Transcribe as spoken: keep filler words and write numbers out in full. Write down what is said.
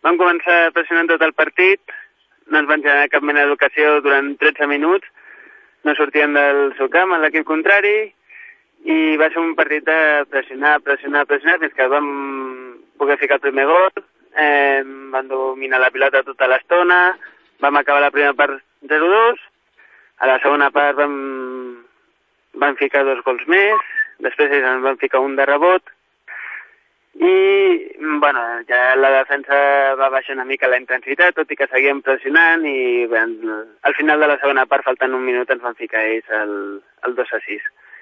vam començar pressionant tot el partit, no ens van generar cap mena d'ocasió durant tretze minuts, no sortien del seu camp a l'equip contrari, i va ser un partit de pressionar, pressionar, pressionar, fins que vam poder ficar el primer gol, eh, van dominar la pilota tota l'estona, vam acabar la primera part zero dos, a la segona part vam, vam ficar dos gols més, després ens van ficar un de rebot, i bueno, ja la defensa va baixar una mica la intensitat, tot i que seguíem pressionant, i bé, al final de la segona part, faltant un minut, ens van ficar ells el, el dos a sis.